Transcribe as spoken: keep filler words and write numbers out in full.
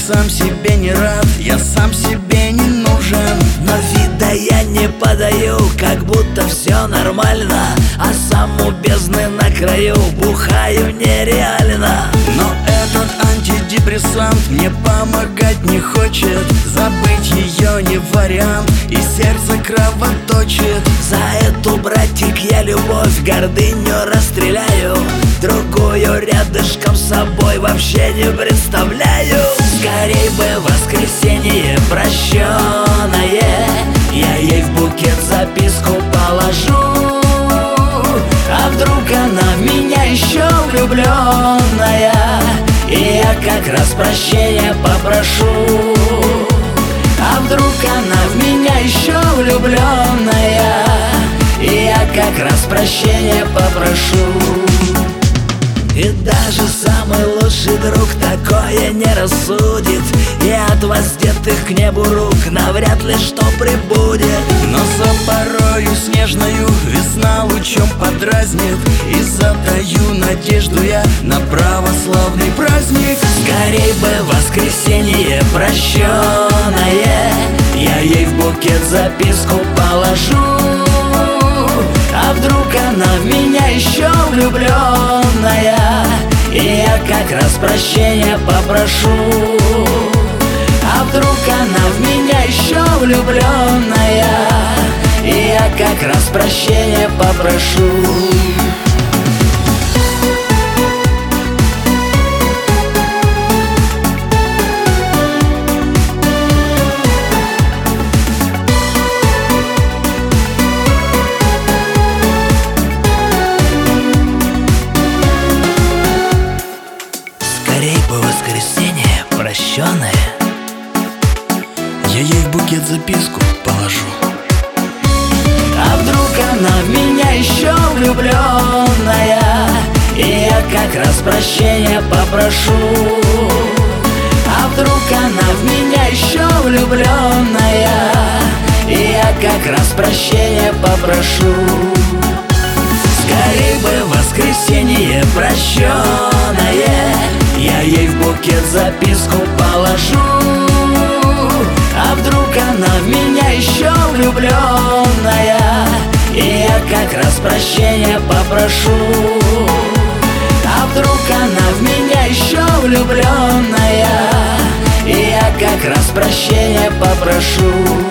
сам себе не рад, я сам себе не нужен. Но вида я не подаю, как будто все нормально, а сам у бездны на краю бухаю нереально. Но этот антидепрессант мне помогать не хочет, забыть ее не вариант, и сердце кровоточит. За эту, братик, я любовь, гордыню расстреляю, другую рядышком с собой вообще не представляю. Скорей бы воскресенье прощенное, я ей в букет записку положу. А вдруг она в меня еще влюбленная, и я как раз прощения попрошу. А вдруг она в меня еще влюбленная, и я как раз прощения попрошу. И даже самый лучший друг такое не рассудит, и от воздетых к небу рук навряд ли что прибудет. Но за порою снежною весна лучом подразнит, и затаю надежду я на православный праздник. Скорей бы воскресенье прощенное, я ей в букет записку положу. А вдруг она в меня еще влюбленная, и я как раз прощения попрошу. А вдруг она в меня еще влюбленная, и я как раз прощения попрошу. Скорей бы воскресенье прощенное, я ей в букет записку положу. а вдруг она в меня еще влюбленная, и я как раз прощения попрошу. А вдруг она в меня еще влюбленная, и я как раз прощения попрошу. Скорей бы воскресенье прощенное, я ей в букет записку положу. А вдруг она в меня еще влюбленная, и я как раз прощения попрошу. А вдруг она в меня еще влюбленная, и я как раз прощения попрошу.